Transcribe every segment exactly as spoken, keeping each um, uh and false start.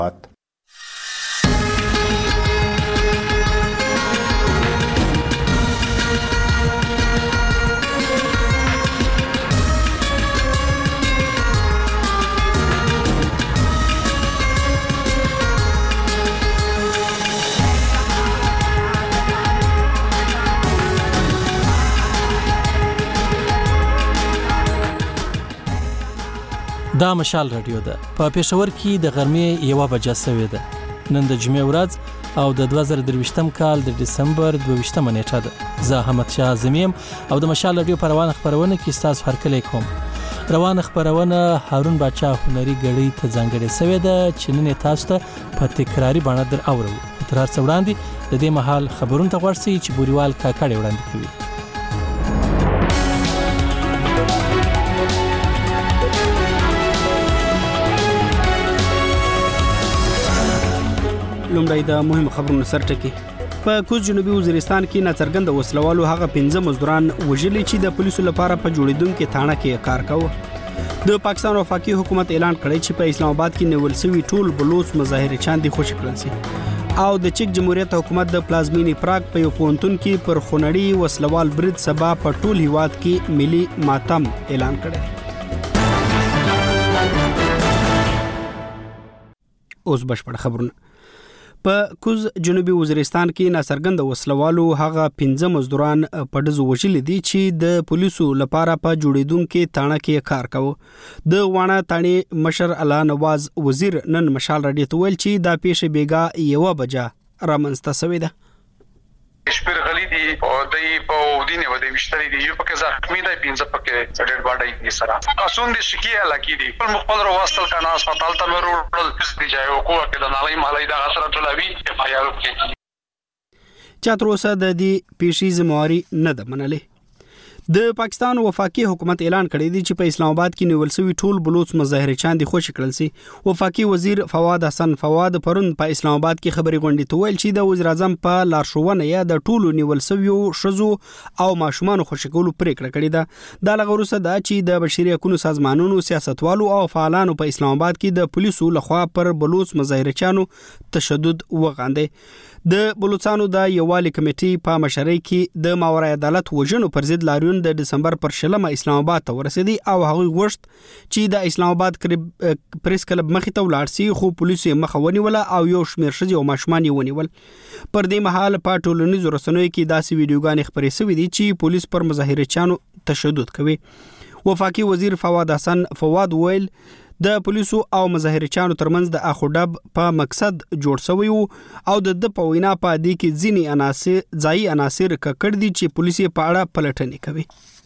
دا مشال رادیو ده. په پېښور کې د غرمې یوه بجه سوې ده. نن د جمعې ورځ او د دوه زره درویشتم کال د ډسمبر دوه ویشتمه نیټه ده. زه احمد شاه زمیم او د مشال رادیو په روانه خپرونه کې ستاسو هرکلی کوم. روانه خپرونه هارون باچا هنري ګړۍ ته ځانګړې سوې ده چې نن تاسو ته په تکراري بڼه در اورو. تر هر څه وړاندې د دې مهال خبرونه ته غوږ شئ چې بوريوال کاکړ وړاندې کوي. لومړی د مهم خبرونو سرټکی. په کوز جنوبي وزیرستان کې ناڅرګند وسلوالو هغه پنځه مزدوران وژلي چې د پولیسو لپاره په جوړیدونکو تاڼه کې کار کاوه. د پاکستان وفاقي حکومت اعلان کړی چې په اسلام آباد کې نیول شوی ټول بلوچ مظاهره چاندي خوشی کړل شي. او د چک جمهوریت حکومت د پلازمینی پراګ په یو پونتون کې پر خونړی وسلوال برید سبا په ټول هیواد کې ملي ماتم اعلان کړی. اوس بشپړ خبرونه. په کوز جنوبي وزیرستان کې ناڅرګند وسلوالو هغه پنځه مزدوران په ډزو وژلي دي چې د پولیسو لپاره په جوړیدونکو تاڼه کې کار کاوه. د وانه تاڼې مشر الله نواز وزیر نن مشال رادیو ته ویل چې دا پیښه بیګا یوه بجه رامنځته شوې ده. شپږ غلي دي او دای په ودینه ودی وشتري دي یو پکې زخمی دی پنځه پکې ډېر باډای دي سره اسون دي شکی علاقې دي په مخبل وروستل کنه هسپتال ته ورول دي ځای او کوه کې د نالای مالای د غسر ټولوي په یارو کې چې تر اوسه د دې پیښې زمواري نه ده منلې. د پاکستان وفاقي حکومت اعلان کړی دی چې په اسلام آباد کې نیول شوی ټول بلوچ مظاهره چاندي خوشی کړل شي. وفاقي وزیر فواد حسن فواد پرون په اسلام آباد کې خبري غونډې ته ویل چې د وزیر اعظم په لارښوونه یا د ټولو نیول شوی شزو او ماشومان خوشی کولو پریکړه کړې ده. دا لغوروسه دا چې د بشري حقوقو سازمانونو سیاستوالو او فعالانو په اسلام آباد کې د پولیسو لخوا پر بلوچ مظاهره چانو تشدد وغاندې. د بلوچستان د یووالي کمیټې په مشرۍ کې د ماورای عدالت وژنو پر ضد لاریون د دسمبر پر شلمه اسلام آباد ته ورسېدي او هغه غوښت چې د اسلام آباد پریس کلب مخې ته ولاړ شي خو پولیسو مخه ونیوله او یو شمېر ښځې او ماشومان یې ونیول. پر دې مهال په ټولنیزو رسنیو کې داسې ویډیوګانې خپرې شوې دي چې پولیس پر مظاهره چانو تشدد کوي. وفاقي وزیر فواد حسن فواد ویل د پولیسو او مظاهره چانو ترمنځ د اخوډب په مقصد جوړ شوی او د د په وینا په دې کې ځینی عناصر ځای عناصر ککړ دي چې پولیسي په اړه پلټنې کوي.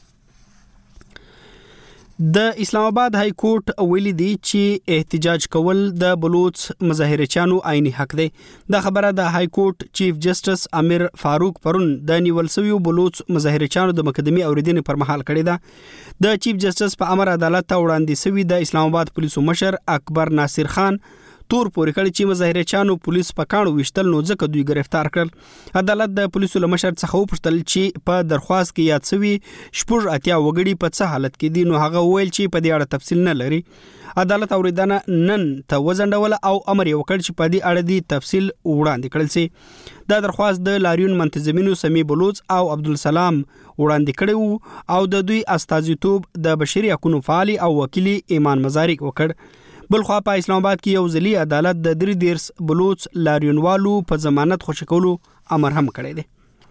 د اسلام آباد های کورټ ویلي دی چې احتجاج کول د بلوچ مظاهره چانو عیني حق دی. دا خبره د های کورټ چیف جسټس امیر فاروق پرون د نیول شوی بلوچ مظاهره چانو د مقدمي اوریدنې پر مهال کړی ده. د چیف جسټس په امر عدالت ته وړاندې شوی د اسلام آباد پولیسو مشر اکبر ناصر خان تور پورې کړی چې مظاهره چانو پولیس په کانو وشتل نو ځکه دوی گرفتار کړل. عدالت د پولیسو لمشر څخه وپوښتل چې په درخواست کې یاد شوی شپږ اتیا وګړي په څه حالت کې دي نو هغه ویل چې په دې اړه تفصیل نه لري. عدالت اوریدنه نن ته وزندول او امر یې وکړ چې په دې اړه دی تفصیل وړاندې کړل شي. دا درخواست د لاریون منتظمینو سمی بلوچ او عبدالسلام وړاندې کړی او د دوی استازیتوب د بشري حقوقو فعال او وکیل ایمان مزارک وکړ. بلخوا په اسلام آباد کې یو ځلي عدالت د درې دیرس بلوچ لاریونوالو په ضمانت خوشی کولو امر هم کړی دی.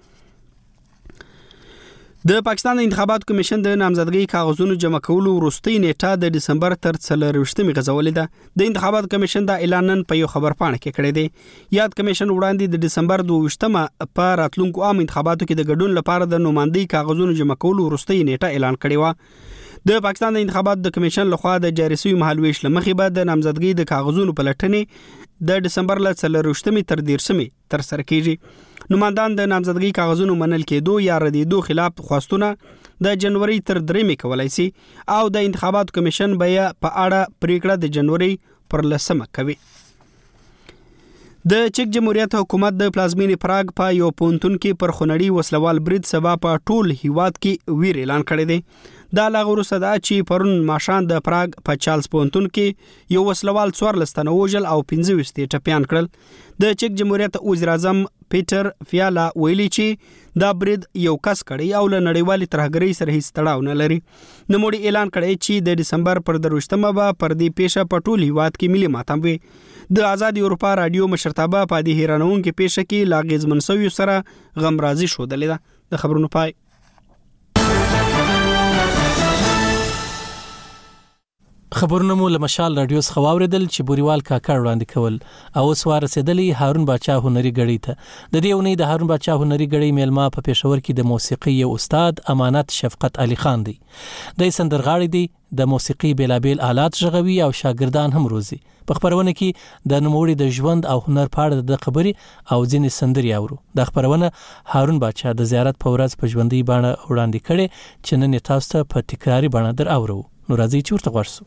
د پاکستان انتخاباتو کمیشن د نامزدګۍ کاغذونو جمع کولو وروستۍ نیټه د دسمبر تر څلرویشتمې غځولې ده. د انتخاباتو کمیشن دا اعلان نن په یو خبرپاڼه کې کړی دی. یاد کمیشن وړاندې د دسمبر دوه ویشتمه په راتلونکو عام انتخاباتو کې د ګډون لپاره د نمائندګۍ کاغذونو جمع کولو وروستۍ نیټه اعلان کړې و. د پاکستان د انتخاباتو د کمیشن لخوا د جاري شوی مهالويش لمخې به د نامزدګۍ د کاغذونو پلټنې د دسمبر ل څلرویشتمې تر دیرشمې تر سره کیږي. نمائندان د نامزدګۍ کاغذونو منل کېدو یا ردیدو خلاف خواستونه د جنوري تر درېمې کولای شي او د انتخاباتو کمیشن به په اړه پریکړه د جنوري پر لسمه کوي. د چک جمهوریت حکومت د پلازمینی پراګ په یو پونتون کې پر خونړی وسلوال برید سبا په ټول هیواد کې ویر اعلان کړی دی. دا لا غوسه دا چې پرون ماشان د پراګ په چارلز پونتون کې یو وسلوال څوارلس تنه وژل او پنځه ویشت ټپیان کړل. د چک جمهوریت وزیر اعظم پیټر فیالا ویلي چې دا برید یو کس کړی او له نړیوالې ترهګرۍ سره هیڅ تړاو نه لري. نوموړي اعلان کړی چې د دسمبر پر درویشتمه به پر دې پیښه په ټول هیواد کې ملي ماتم وي. د آزاد اروپا رادیو مشرتابه په دې حیرانونکې پیښه کې لا اغېزمن شویو سره غمرازي ښودلې ده. د خبرونو پای. خبرونه مو له مشال رادیو څخه واوریدل چې بوريوال کاکا وړاندې کول او اوس ورسېدلی هارون باچا هنري غړي ته. د دې ونې د هارون باچا هنري غړي میلمه په پېښور کې د موسیقي یو استاد امانت شفقت علي خان دی. د سندرغاړي دی د موسیقي بیلابیل آلات ژغوي او شاګردان هم روزي. په خبرونه کې د نوموړي د ژوند او هنر په اړه د خبري او ځینې سندري اورو. د خبرونه هارون باچا د زیارت په ورځ په ژوندۍ باندې وړاندې کړي چې نن تاسو ته په تکراری باندې در اورو. نو راځي چې ورته ورسو.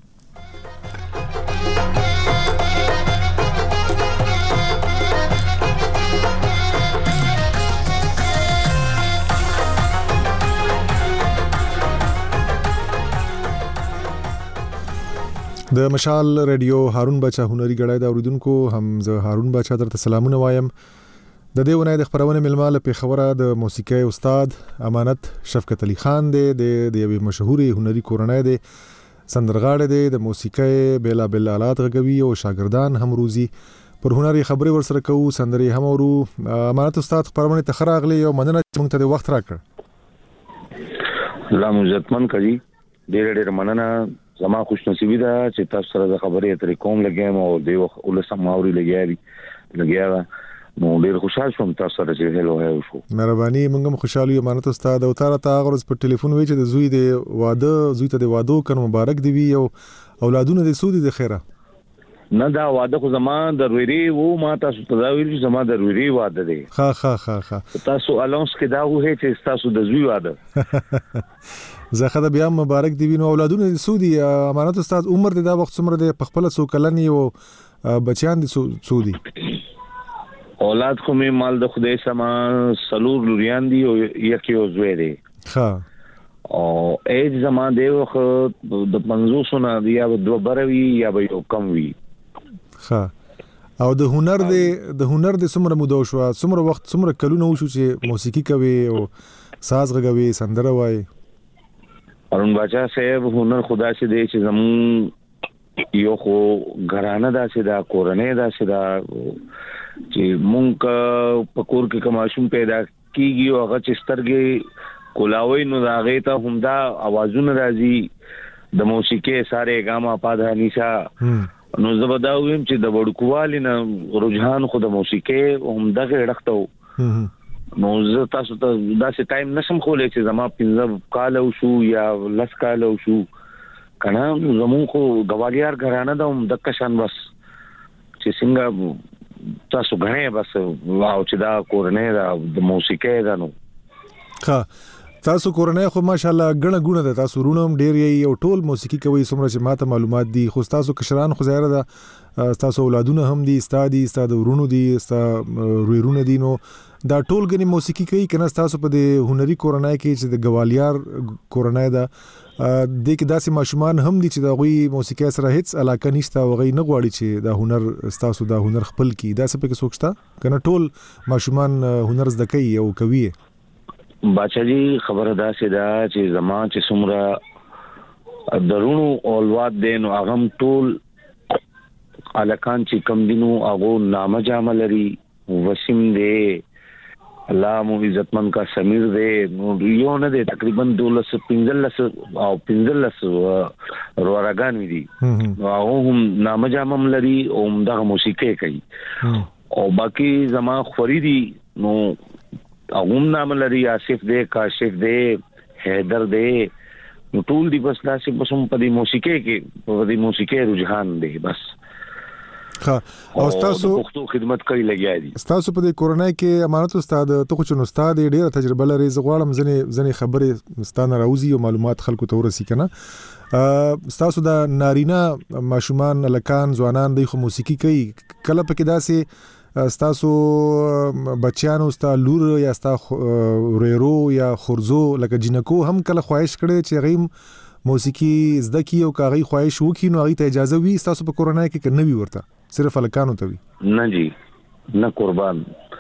د مشال رادیو هارون باچا هنري غړای د اوریدونکو هم زه هارون باچا درته سلامونه وایم. د دې ونې د خبرونه ملما له پیښوره د موسیقي استاد امانت شفقت علي خان دی. د یوې مشهوري هنري کورنۍ دی، سندرغاړی دی، د موسیقي بیلا بیل آلات غږوي او شاګردان هم روزي. پر هنري خبرې ورسره کوو، سندري هم اورو. امانت استاد خبرونه ته خراغلی او مننه چې موږ ته د وخت راکړ. الله مو عزتمن کړي. ډېر ډېر مننه. زما خوش نصیبی ده چې تاسو سره د خبرې اترې کوم لګیم او د ولسم ماوري لګیاري لګیاره. نو ډېر خوشاله شوم تاسو سره چې هلو هلو شو. مهرباني. موږ هم خوشاله یو امانت استاد. او تاره تا غرض په ټلیفون وی چې د زوی د واده زوی ته د واده کنه مبارک دی وی او اولادونه د سودی د خیره. نه دا واده خو زما د ویری وو ما تاسو ته دا ویل چې زما د ویری واده دی. ها ها ها ها. تاسو الانس کې دا وه چې تاسو د زوی واده. زه خدای بیا مبارک دی وینو اولادونه سودی. امانت استاد عمر د دا وخت څومره د خپل سو کلنی او بچیان د سودی. اولاد خو مې مال د خدای سما سلور لوريان دي او یک یو زوی دی. ها او ایج زما دی وخت د پنځوس نه دی یا دوه بروي یا به یو کم وي. ها او د هنر د د هنر د څومره مودو شو، څومره وخت څومره کلونه وشو چې موسیقي کوي او ساز غږوي، سندره وایي؟ هارون باچا صاحب هنر خدا سے دی چې زمون یو خو غرانه دا چې دا کورنۍ دا چې دا چې مونږ په کور کې کوماشوم پیدا کیږي او هغه چې سترګې کولاوي نو دا غي ته همدا आवाजونه راځي د موسیقي ساره ګاما پاده نشا. نو زبدا ویم چې د وړکوالي نه رجحان خو د موسیقي همدا غړختو. نو زه تاسو ته داسې ټایم نشم خولې چې زما پنځه کال او شو یا لس کال او شو کنه. زمون خو غوالیار غرانه ده هم د کشان بس چې څنګه تاسو غنه بس واو چې دا کورنۍ دا د موسیقي ده. نو ها تاسو کورنۍ خو ماشاءالله غنه غونه ده. تاسو رونم ډیر یې یو ټول موسیقي کوي څومره چې ماته معلومات دي. خو تاسو کشران خو ظاهر ده تاسو اولادونه هم دي، استادي استاد ورونو دي، استاد رويرونه دي. نو دا ټول غني موسیقي کوي کنه تاسو په دې هنري کورنۍ کې چې د غوالیار کورنۍ ده د کې داسې ماشومان هم دي چې د غوي موسیقي سره هیڅ علاقه نشته او غي نه غواړي چې دا هنر تاسو دا هنر خپل کی دا څه په کې سوچتا کنه ټول ماشومان هنر زده کوي او کوي. باچا جی خبره دا سي دا چې زما چې څومره درونو اولواد دین او هغه ټول الکان چې کم دینو هغه نامه جامه لري. وسیم دی الله مو عزتمن کا سمیر دی. نو یو نه دی تقریبا دولس پنځلس او پنځلس روراګان وی دي. نو هغه هم نامه جامم لري او دغه موسیقي کوي. او باقی زما خوريدي نو هغه نامه لري آصف دی، کاشف دی، حیدر دی. نو ټول دی بس داسې بس هم په دې موسیقي کې په دې موسیقي رجحان دی بس. ها او تاسو پښتو خدمت کوي لګیا دي. تاسو په دې کورونای کې امانت استاد ته خو چنو استاد ډیره تجربه لري. زغوالم ځنې ځنې خبرې ستانه راوځي او معلومات خلکو ته ورسي کنه. تاسو د نارینه ماشومان لکان ځوانان د خو موسیقي کوي کله پکې داسې ستاسو بچیانو ستا لور یا ستا وريرو یا خورزو لکه جنکو هم کله خواهش کړي چې غیم موسیقي زده کی او کاغي خواهش وکي نو هغه ته اجازه وي تاسو په کورونای کې کنه وی ورته صرف الکانو ته وي نه جی نه قربان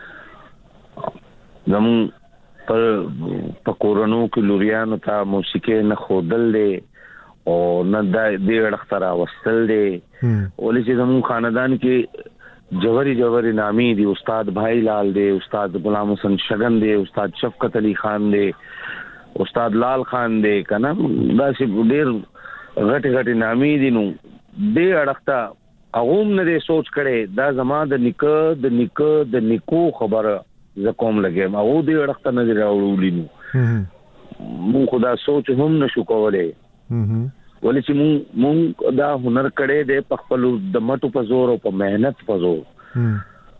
زم پر په کورونو کې لوريانو ته موسیقي نه خودل دي او نه د دې اړختره وستل دي ولې چې زمو خاندان کې جوهری جوهری نامي دي استاد بھائی لال دي استاد غلام حسن شگن دي استاد شفقت علي خان دي استاد لال خان دی کنه دا چې ډیر غټ غټ نامي دي نو دې اړخته اغوم نه سوچ کړي دا زما د نیکه د نیکه د نیکو خبره ز کوم لګم او دې اړخته نه راوړولې نو مو خدا سوچ هم نشو کولای ولې چې مو مو دا هنر کړي د خپل د مټو په زور او په مهنت په زور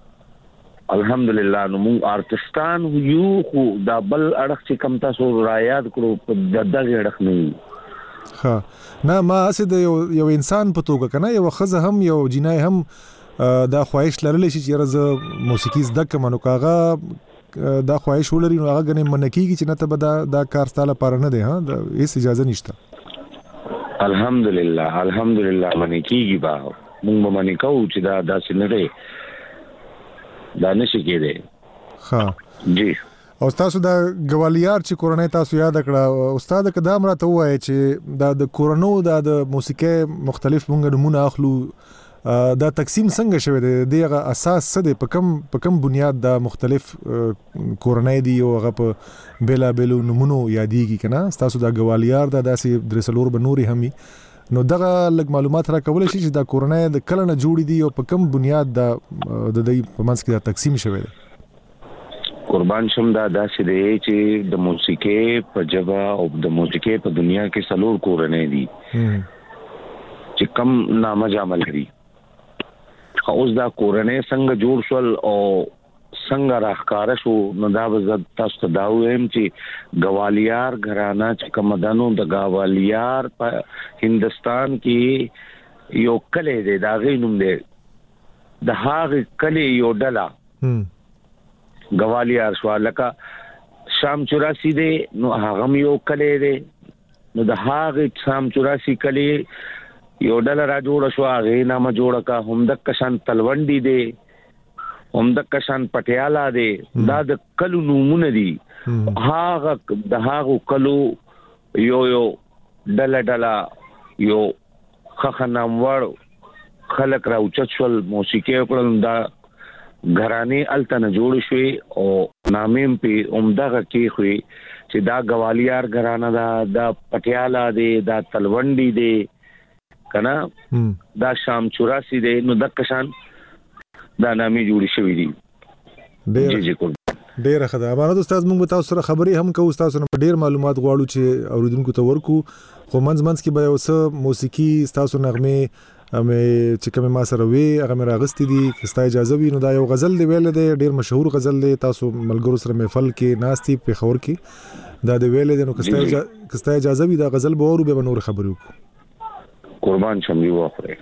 الحمدلله نو موږ ارتستان یو خو دا بل اړخ چې کم تاسو را یاد کړو په دغه اړخ نه ها نه ما اسد یو یو انسان په توګه کنه یو خزه هم یو جنای هم دا خواهش لرلی چې چیرې موسیقي زده کوم نو کاغه دا خواهش ولري نو هغه غنې منکیږي چې نه ته دا دا کار ستاله پر نه دی ها دا هیڅ اجازه نشته الحمدلله الحمدلله منکیږي با موږ به منکو چې دا داسې نه دی دا نشي کېده ها جی او تاسو دا ګوالیار چې کورنۍ تاسو یاد کړه استاد قدام راته وایي چې دا د کورنو دا د موسیقي مختلف مونږ نمونه اخلو دا تقسیم څنګه شوی دی دغه اساس څه دی په کم په کم بنیاد دا مختلف کورنۍ دی او هغه په بلا بلو نمونه یادېږي کنه تاسو دا ګوالیار دا داسې درسلور بنوري همي نو دغه لږ معلومات را کول شي چې دا کورنۍ د کله نه جوړې دي او په کم بنیاد دا د دې په منځ کې دا تقسیم شوی دی قربان شم دا داسې دی چې د موسیقي په جبا او د موسیقي په دنیا کې سلور کورنۍ دي چې کم نامه جامل لري اوس دا کورنۍ څنګه جوړ شول او څنګه راخکار شو نو دا به تاسو ته دا وایم چې ګوالیار غرانا چې کومدانو د ګوالیار په هندستان کې یو کلی دی دا غینوم دی د هغه کلی یو ډلا ګوالیار شو لکه شام چوراسی دی نو هغه یو کلی دی نو د هغه شام چوراسی کلی یو ډلا را جوړ شو هغه نامه جوړه کا هم د کشان تلونډي دی هم د کشان پټیالا دی دا د کلو نومونه دي هاغه د هاغه کلو یو یو ډلا ډلا یو خخنامور خلق راوچت شول موسیقي کړل دا غرانه التنه جوړ شوي او نامیم په عمدغه کې خوې چې دا ګوالیار غرانه دا د پټیالا دی دا تلونډي دی کنه دا شام چوراسی دی نو د کشان دا نامي جوړی شوې دي ډېر جی کوم ډېر خدای امانت استاد موږ تاسو سره خبرې هم کوو تاسو نه ډېر معلومات غواړو چې اوریدونکو ته ورکو خو منځ منځ کې به اوس موسیقي تاسو نغمه مې چې کوم ما سره وی هغه مې راغستې دي کستا اجازه وي نو دا یو غزل دی ویل دی ډېر مشهور غزل دی تاسو ملګرو سره محفل کې ناشتي په خبر کې دا دی ویل دی نو کستا کستا اجازه وي دا غزل به ورو به نور خبرو قربان شم یو اخره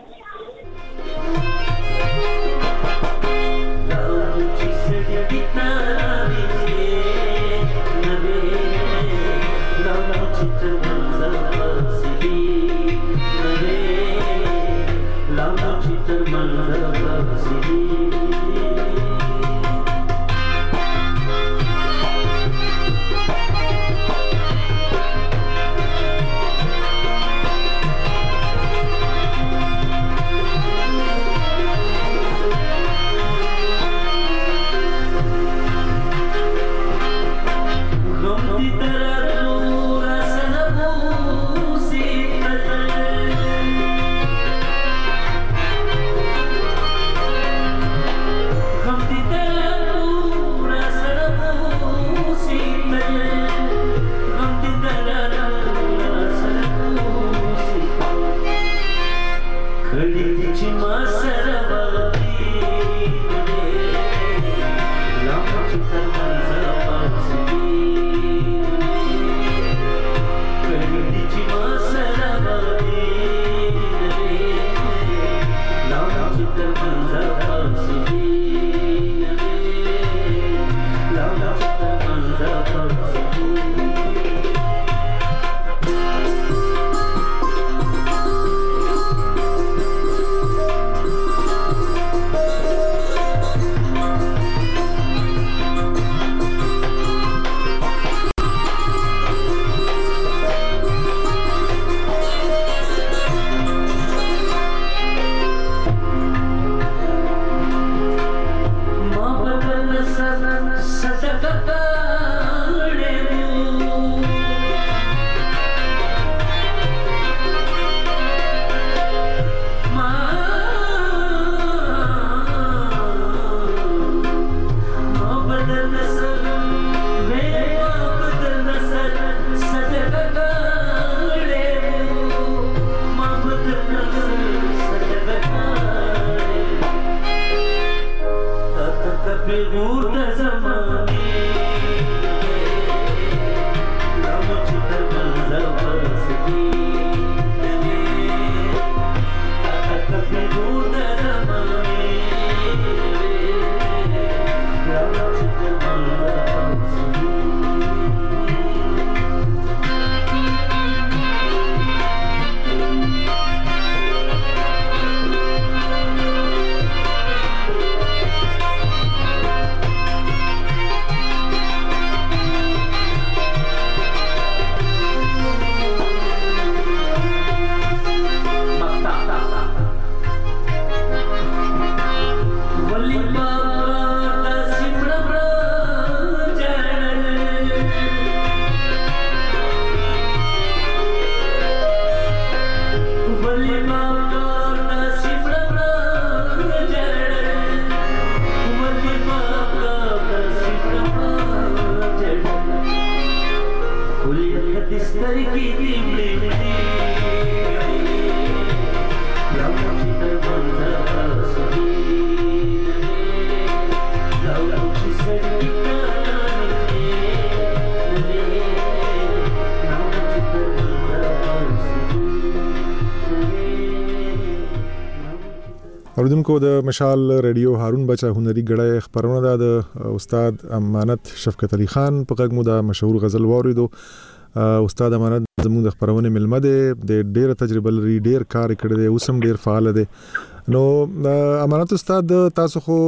اوریدونکو د مشال ریډیو هارون بچا هنري غړی خبرونه ده د استاد امانت شفقت علي خان په غږ مو د مشهور غزل واوریدو. استاد امانت زموږ د خبرونه ملمه ده، د ډیره تجربه لري، ډیر کار کړی دی، اوس هم ډیر فعال دی. نو امانت استاد تاسو خو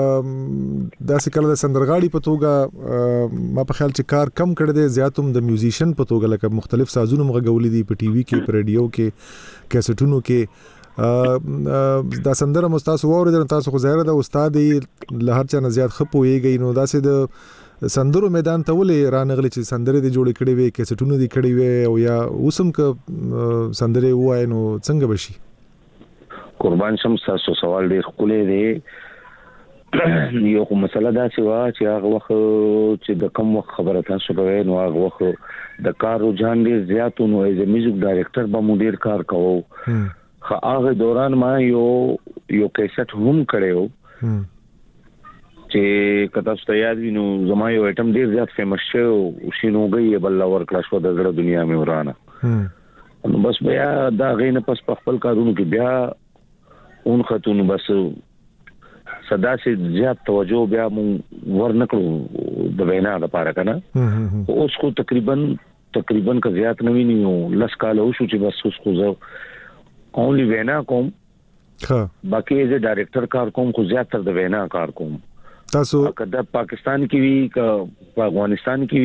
داسې کله د سندرغاړي په توګه ما په خیال چې کار کم کړی دی، زیات هم د میوزیشن په توګه لکه مختلف سازونه مغولې دي په ټي وي کې، په ریډیو کې، کیسټونو کې. دا سندره مستاسو اوریدل تاسو خو ظاهر ده استاد له هر چا نه زیات خپويږي. نو داسې د سندرو میدان ته ولې رانغلی چې سندره دي جوړ کړي وي، کیسټونه دي کړي وي، او یا اوسم ک سندره وای نو څنګه بشي؟ قربان شم، تاسو سوال ډیر خولې دی. یو کوم مسله دا چې وا چې هغه وخت چې د کوم وخت خبره تاسو کوي، نو هغه وخت د کار رجحان ډیر زیات نو ایز میوزیک ډایرکټر به مو ډیر کار کوو. هغه دوران ما یو یو کیسټ هم کړو چې کته ست یاد وینو، زما یو ایټم ډیر زیات فیمس شو او شینوګي بل اور کلاش و د زړه دنیا مې ورانه. نو بس بیا دا غینه پس په خپل کارونو کې بیا اون خاتون بس صدا سي زیات توجه بیا مون ورنکړو د وینا لپاره کنه. اوس خو تقریبا تقریبا که زیات نه ویني لس کال او شو چې بس اوس خو زه اونلی وینا کوم، ها باقي ایز ډایرکټر کار کوم، خو زیات تر د وینا کار کوم. تاسو کله پاکستان کې وی ک افغانستان کې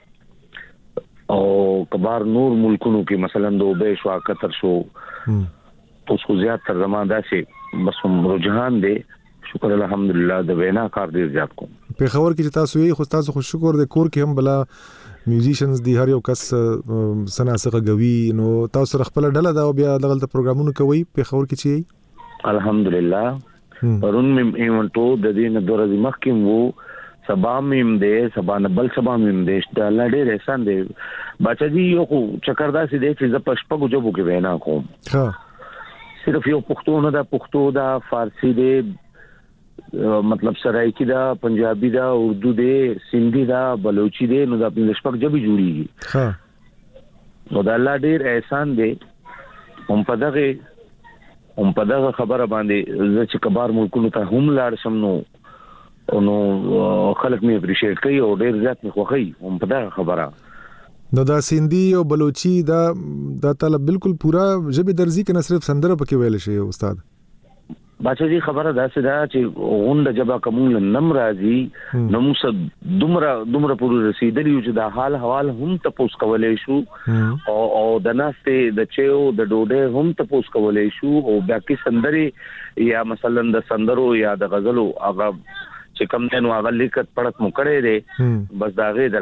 وی او کبار نور ملکونو کې مثلا دوبه شو، قطر شو، اوس خو زیات تر زمانه داسې بس رجحان دی، شکر الحمدلله د وینا کار ډیر زیات کوم. په خبر کې چې تاسو یې خو تاسو خو شکر د کور کې هم بلا میوزیشنز دی، هر یو کس سناسغه غوي. نو تاسو سره خپل ډله دا بیا دغه پروګرامونه کوي په خبر کې چی؟ الحمدلله پرون مې ایونټو د دې نه درځي مخکې وو، سبا مې دې سبا نه بل سبا مې دې د الله ډېر احسان دی. بچا جی یو خو چکردا سي دې چې ز پښپغو جوبو کې وینا کوم. ها صرف یو پښتو نه دا پښتو دا فارسی دې مطلب سرایکی دا، پنجابی دا، اردو دے، سندھی دا، بلوچی دے، نو دا اپنی لشپک جبی جوړیږي. ها نو دا الله ډیر احسان دی. هم په دغه هم په دغه خبره باندې زه چې کبار ملکونو ته هم لاړ شم نو نو خلک مې اپریشیټ کوي او ډیر زیات مې خوښي هم په دغه خبره. نو دا سندھی او بلوچی دا دا طلب بالکل پورا جبی درزي کنه صرف سندره پکې ویل شي استاد؟ باچا جی خبره دا سه دا چې غونډه جبا کومل نم راځي نو موږ دومره دومره پورې رسیدلی چې دا حال حوال هم تپوس کولې شو او او د ناسته د چيو د ډوډۍ هم تپوس کولې شو او باقي سندري یا مثلا د سندرو یا د غزلو هغه چې کوم دنو هغه لیکت پړت مو کړې دي بس دا غي د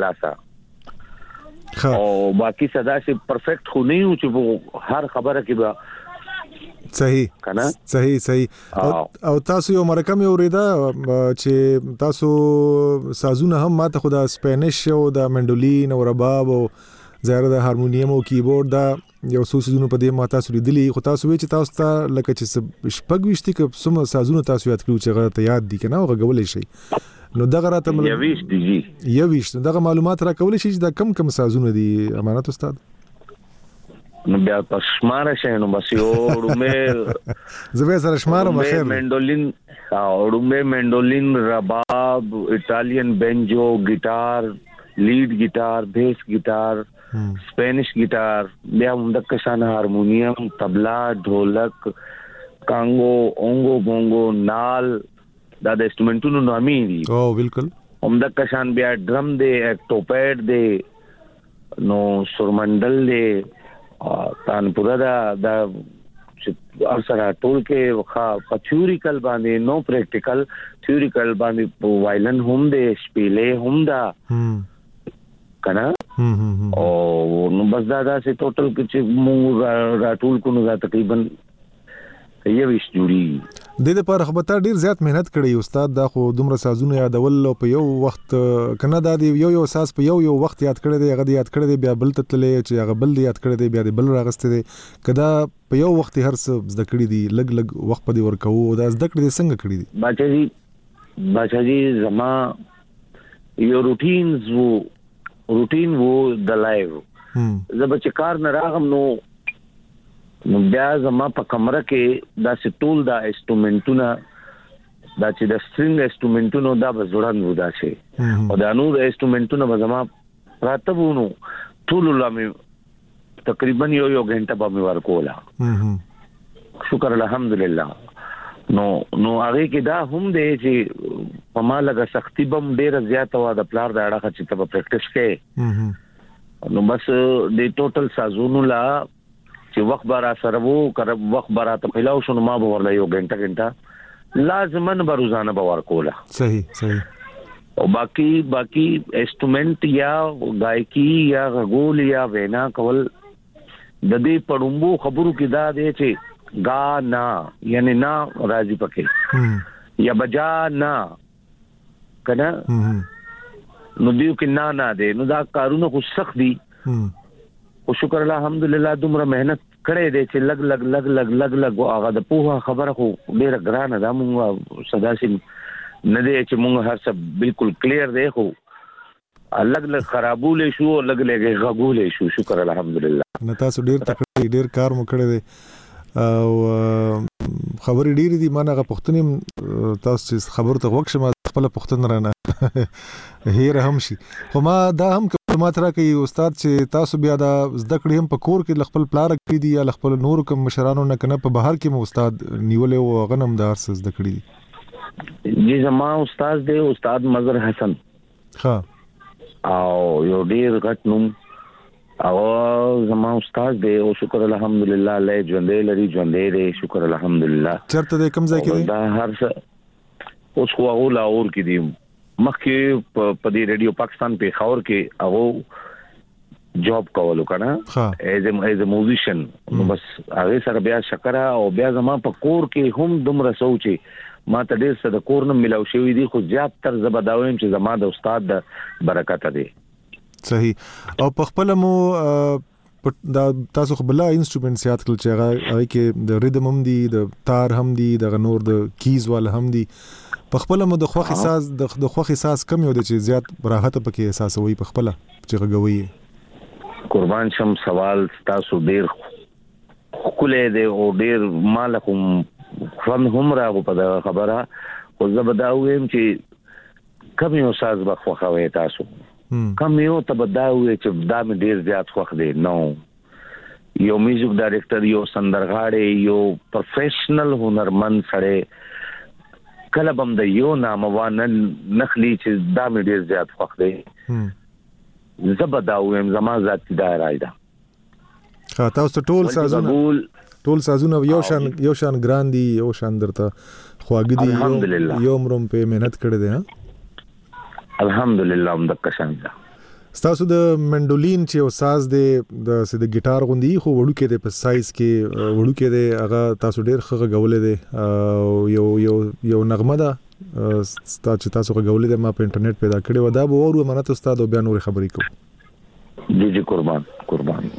لاسه او باقي صدا سي پرفیکټ خو نه یو چې هر خبره کې به صحیح کنه صحیح صحیح او, او تاسو یو مرکه مې اوریدا چې تاسو سازونه هم ماته خو د سپینش او د منډولین او رباب او ظاهر د هارمونیم او کیبورډ دا یو څو سيزونه په دې ما تاسو لیدلي خو تاسو وی چې تاسو ته لکه چې شپږ وشتي کې سم سازونه تاسو یاد کړو چې غته یاد دي کنه او غولې شي نو دغه راته مل یويش دي جی یويش دغه معلومات را کولې شي چې دا کم کم سازونه دي امانت استاد نو بیا پښماره شې نو بس یو وړمه زبې سره شماره مخیر منډولین وړمه منډولین رباب ایتالین بنجو ګیټار لیډ ګیټار بیس ګیټار سپینش ګیټار بیا هم د کشان هارمونیم طبلا ढोलक کانګو اونګو بونګو نال دا د انسټرومنټونو نامي دي او بالکل هم د کشان بیا ډرم دی اکټوپیډ دی نو سورمندل دی تان پورا دا دا ارسره ټول کې خا پچوریکل باندې نو پریکټیکل تھیوریکل باندې وایلن هم دی شپېلې هم دا کنه او نو بس دا دا سه ټوټل کې موږ را ټول کو نو تقریبا یويش جوړي د دې لپاره خو ته ډیر زیات مهنت کړی استاد دا خو دومره سازونه یادول په یو وخت کنه دا دی یو یو ساز په یو یو وخت یاد کړی دی هغه یاد کړی دی بیا بل ته تللی چې هغه بل یاد کړی دی بیا د بل راغسته دی کدا په یو وخت هر څه زده کړی دی لګ لګ وخت په دی ورکو دا زده کړی دی څنګه کړی دی باچا جی باچا جی زما یو روټینز وو روټین وو د لایو زب چې کار نه راغم نو نو بیا زما په کمره کې دا سټول دا انسټرومنټونه دا چې د سټرینګ انسټرومنټونو دا بزړن ودا شي او دا نو د انسټرومنټونو به زما راتبونو ټول لامي تقریبا یو یو غنټه به مې ورکولا شکر الحمدلله نو نو هغه کې دا هم دی چې په ما لګه سختي بم ډیر زیات وا د پلار دا اړه چې ته پریکټیس کې نو بس د ټوټل سازونو لا چې وخت بارا سره وو کړه وخت بارا ته پهلاو شنو ما به ورلا یو غنټه غنټه لازمن به روزانه به ورکولا صحیح صحیح او باقی باقی انسټرومنټ یا گایکی یا غول یا وینا کول د دې پړومبو خبرو کې دا دی چې غانا یعنی نا راضی پکې یا بجا نا کنه نو دیو کې نا نا دی نو دا کارونه خو سخت دي او شکر الحمدلله دومره مهنت کړې دي چې لګ لګ لګ لګ لګ لګ هغه د پوهه خبره خو ډیره ګرانه ده مونږ صدا سي نه دي چې مونږ هر څه بالکل کلیر دی خو لګ لګ خرابولې شو لګ لګ غغولې شو شکر الحمدلله نه تاسو ډیر تکړه ډیر کار مو کړی دی او خبرې ډېرې دي مانه غو پښتنې تاسو چې خبرو ته وښه ما خپل پښتون رانه هیر هم شي خو ما دا هم معلومات راکړي استاد چې تاسو بیا دا زده کړې هم په کور کې خپل پلار کړی دي یا خپل نور کوم مشرانو نه کنه په بهر کې مو استاد نیولې او غنم دار څه زده کړی دي جی زما استاد دی استاد مظهر حسن ها او یو ډیر غټ نوم او زما استاد دی او شکر الحمدلله له ژوندې لري ژوندې دی شکر الحمدلله چرته د کوم ځای کې دی دا هر څه اوس خو هغه لاور کې دی مخکې په دې ریډیو پاکستان په خاور کې هغه جاب کولو کنه ایز ایز ا میوزیشن نو بس هغه سره بیا شکر او بیا زما په کور کې هم دومره سوچي ما ته ډیر څه د کور نه ملاو شوی دی خو زیات تر زبداویم چې زما د استاد د برکت دی صحیح او په خپل مو دا تاسو خپل انسټرومنټ یاد کړل چې هغه کې د ریدم هم دی د تار هم دی د نور د کیز ول هم دی په خپل مو د خوخ احساس د خوخ احساس کم یو د چې زیات راحت پکې احساس وي په خپل چې غوي قربان شم سوال تاسو ډیر خولې دی او ډیر مالکم فن هم راغو په خبره او زبداویم چې کم یو ساز بخوخوي تاسو کم یو تبداوي چې دا مې ډیر زیات خوخ دی نو یو میوزیک ډایرکټر یو سندرغاړی یو پروفیشنل هنرمند سره کله بم د یو ناموان نخلی چې دا مې ډیر زیات خوښ دی زبداویم زما ذاتي دا راځي ها تاسو ټول سازونه ټول سازونه یو شان یو شان ګران دي یو شان درته خواږه دي یو مروم په مهنت کړی دی ها الحمدلله هم د کشان دا تاسو د منډولین چې او ساز دی د سید ګیټار غوندي خو وړو کې د په سایز کې وړو کې دی هغه تاسو ډیر ښه غولې دی او یو یو یو نغمه ده تاسو چې تاسو غولې دی ما په انټرنیټ پیدا کړې و دا به ورو امانت استاد او بیا نور خبرې کوم जी जी कुर्बान कुर्बान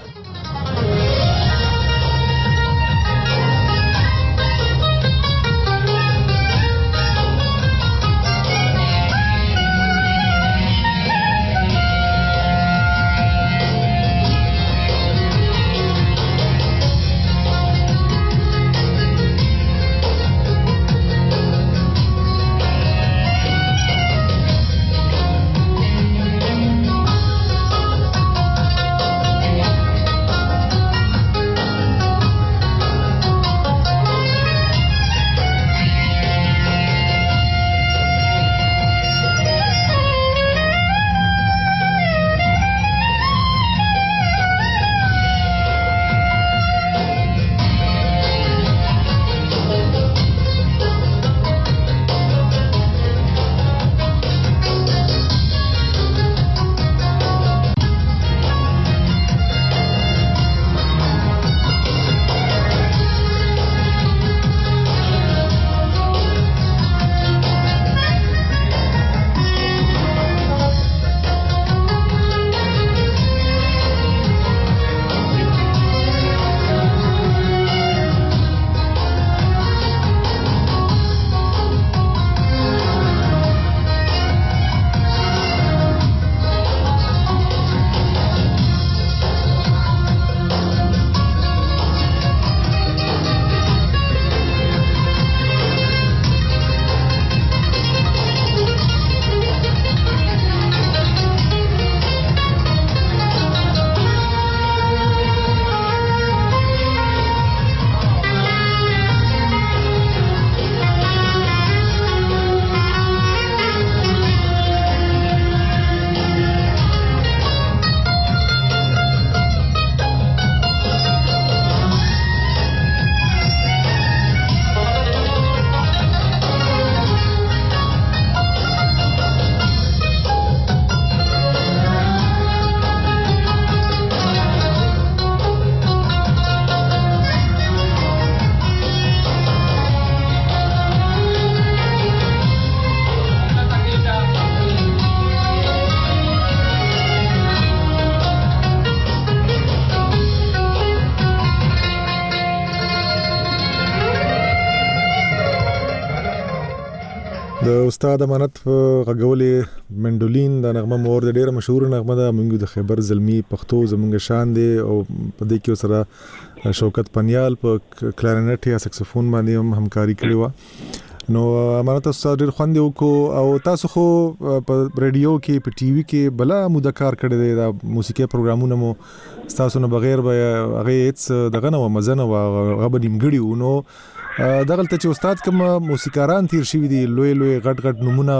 د استاد امانت غږولې منډولین د نغمه مور د ډیره مشهور نغمه ده موږ د خیبر زلمی پښتو زمونږ شان دی او په دې کې سره شوکت پنیال په کلارینټ یا سکسفون باندې هم همکاري کړې و نو امانت استاد ډیر خوند وکړو او تاسو خو په ریډیو کې په ټي وي کې بلا موده کار کړی دی د موسیقي پروګرامونو مو تاسو نه بغیر به هغه هیڅ دغه نه مزنه و غو نیمګړي نو دغلته چې استاد کوم موسیقاران تیر شوی دي لوی لوی غټ غټ نمونه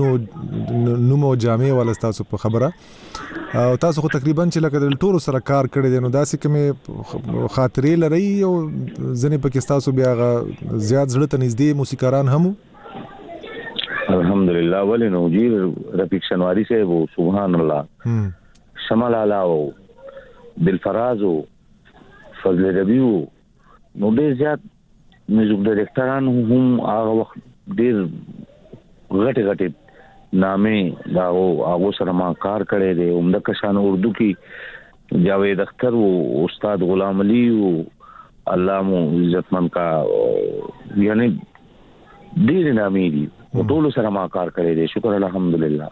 نمونه نومو جامع ول تاسو په خبره او تاسو خو تقریبا چې لکه د ټولو سره کار کړی دی نو داسې کومه خاطرې لري او ځنې پکې تاسو بیا زیات زړه ته نږدې موسیقاران هم الحمدلله ولنو جی رفیق شنواری سے وہ سبحان الله شمال اعلی او دلفراز او فضل ربیع نو ډیر زیات میوزیک ډایرکټران هم هغه وخت ډیر غټ غټ نامې دا او هغه سره ما کار کړی دی عمده کشان اردو کې جاوید اختر او استاد غلام علی او علامه عزتمن کا یعنی ډیر نامې دي ټول سره ما کار کړی دی شکر الحمدلله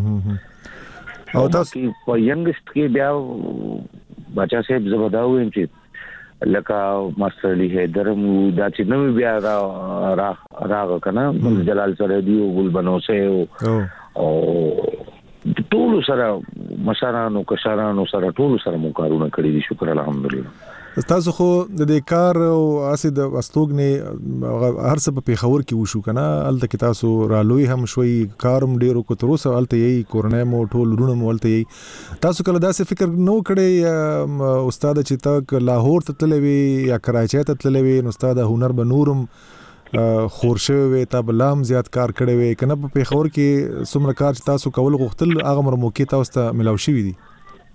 او تاسو په ینګست کې بیا بچا صاحب زبرداو هم چې لکه ماستر علی حیدر مو دا چې نو بیا را را راغ کنه جلال سره دی او ګل بنوسه او ټول سره مشرانو کشرانو سره ټول سره مو کارونه کړی دي شکر الحمدلله تاسو خو د دې کار او اسید واستوګنه هر څه په پیښور کې وشو کنه الته کې تاسو رالوي هم شوي کارم ډیرو کو تر اوسه الته یي کورنۍ مو ټول رونه مولته یي تاسو کله داسې فکر نو کړی استاد چې تک لاهور ته تلوي یا کراچۍ ته تلوي نو استاد هنر به نورم خورشه وي تاب لام زیات کار کړی وي کنه په پیښور کې څومره کار چې تاسو کول غوښتل هغه مر موقع تاسو ته ملاوي شوی دي